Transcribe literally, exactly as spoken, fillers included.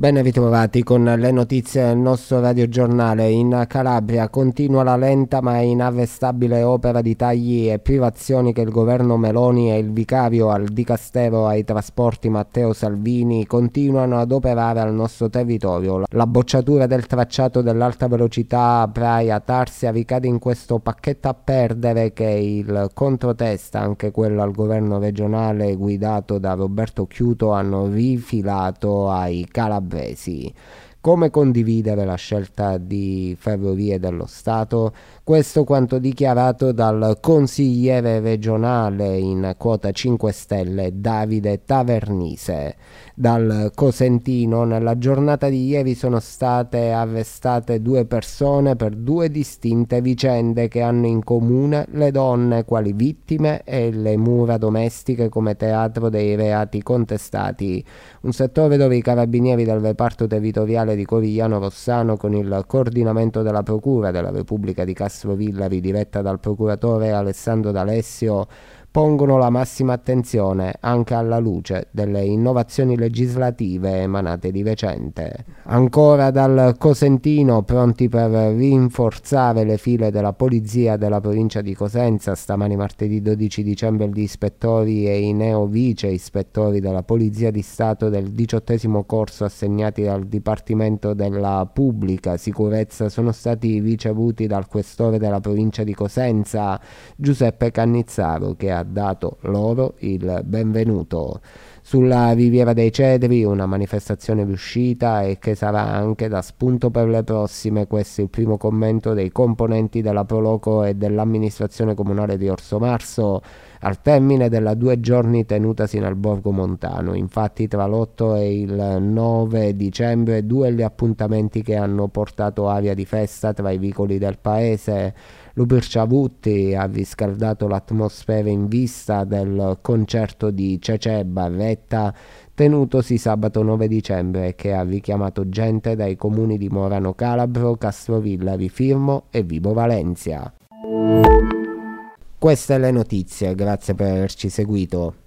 Ben ritrovati con le notizie del nostro radiogiornale. In Calabria continua la lenta ma inarrestabile opera di tagli e privazioni che il governo Meloni e il vicario al Dicastero ai trasporti Matteo Salvini continuano ad operare al nostro territorio. La bocciatura del tracciato dell'alta velocità Praia-Tarsia ricade in questo pacchetto a perdere che il controtesta, anche quello al governo regionale guidato da Roberto Chiuto, hanno rifilato ai calabresi. Come condividere la scelta di Ferrovie dello Stato? Questo quanto dichiarato dal consigliere regionale in quota cinque Stelle Davide Tavernise. Dal Cosentino nella giornata di ieri sono state arrestate due persone per due distinte vicende che hanno in comune le donne quali vittime e le mura domestiche come teatro dei reati contestati. Un settore dove i carabinieri del reparto territoriale di Corigliano Rossano, con il coordinamento della Procura della Repubblica di Castrovillari diretta dal procuratore Alessandro D'Alessio, pongono la massima attenzione anche alla luce delle innovazioni legislative emanate di recente. Ancora dal Cosentino, pronti per rinforzare le file della polizia della provincia di Cosenza, stamani martedì dodici dicembre gli ispettori e i neo vice ispettori della Polizia di Stato del diciottesimo corso assegnati dal Dipartimento della Pubblica Sicurezza sono stati ricevuti dal questore della provincia di Cosenza, Giuseppe Cannizzaro, che ha dato loro il benvenuto. Sulla Riviera dei Cedri una manifestazione riuscita e che sarà anche da spunto per le prossime. Questo è il primo commento dei componenti della Proloco e dell'amministrazione comunale di Orsomarso al termine della due giorni tenutasi nel Borgo Montano. Infatti tra l'otto e il nove dicembre due gli appuntamenti che hanno portato aria di festa tra i vicoli del paese. Lupirciavutti ha riscaldato l'atmosfera in vista del concerto di Cecè Barretta tenutosi sabato nove dicembre, che ha richiamato gente dai comuni di Morano Calabro, Castrovillari, Firmo e Vibo Valentia. Queste le notizie, grazie per averci seguito.